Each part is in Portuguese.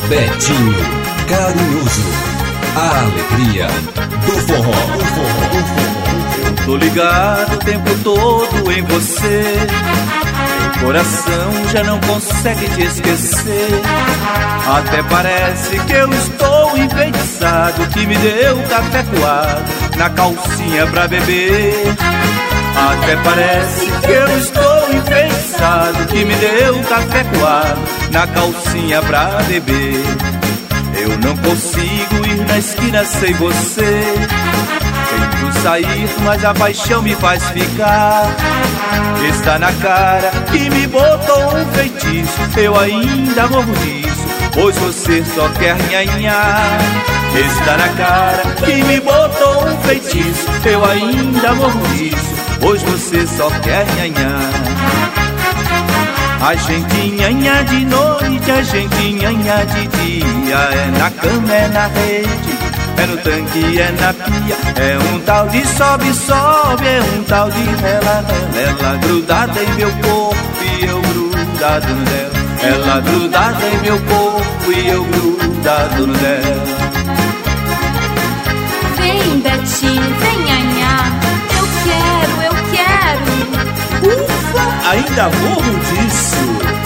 Betinho Carinhoso, a alegria do forró. Eu tô ligado o tempo todo em você, meu coração já não consegue te esquecer. Até parece que eu estou enfeitiçado, que me deu café coado na calcinha pra beber. Até parece que eu estou enfeitiçado, que me deu café coado na calcinha pra beber. Eu não consigo ir na esquina sem você, tento sair, mas a paixão me faz ficar. Está na cara que me botou um feitiço, eu ainda morro disso, pois você só quer nhanhar. Está na cara que me botou um feitiço, eu ainda morro disso, pois você só quer nhanhar. A gente nhanha de noite, a gente nhanha de dia, é na cama, é na rede, é no tanque, é na pia. É um tal de sobe, sobe, é um tal de rela, rela. Ela grudada em meu corpo e eu grudado no dela. Ela grudada em meu corpo e eu grudado no dela. Vem, Betinho, vem nhanhar, eu quero. Ufa! Ainda morro disso.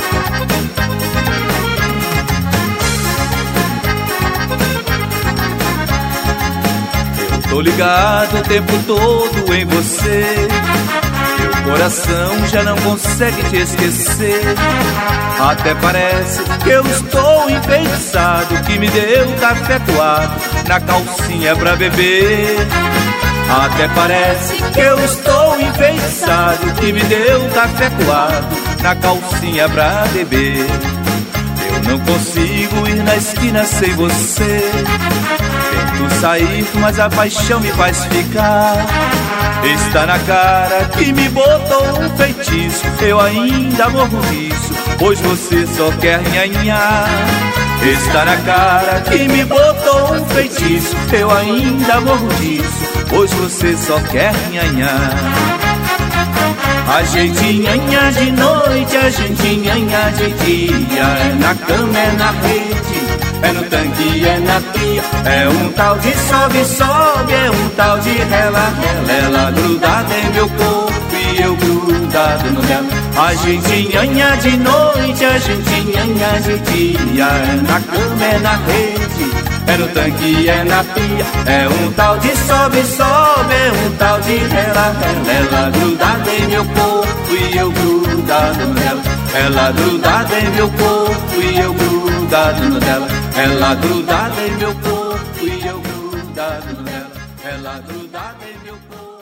Tô ligado o tempo todo em você, meu coração já não consegue te esquecer. Até parece que eu estou enfeitiçado, que me deu café coado na calcinha pra beber. Até parece que eu estou enfeitiçado, que me deu café coado na calcinha pra beber. Eu não consigo ir na esquina sem você, tento sair, mas a paixão me faz ficar. Está na cara que me botou um feitiço, eu ainda morro disso, pois você só quer nhanhar. Está na cara que me botou um feitiço, eu ainda morro disso, pois você só quer nhanhar. A gente nhanha de noite, a gente nhanha de dia, é na cama, é na rede, é no tanque, é na pia. É um tal de sobe, sobe, é um tal de rela, rela. Ela grudada em meu corpo e eu grudado no dela. A gente nhanha de noite, a gente nhanha de dia, é na cama, é na rede, é no tanque, é na pia. É um tal de sobe, sobe, é um tal de rela, rela. Ela grudada em meu corpo e eu grudado nela. Ela grudada em meu corpo e eu grudado nela. Ela grudada em meu corpo e eu grudado nela. Ela grudada em meu corpo.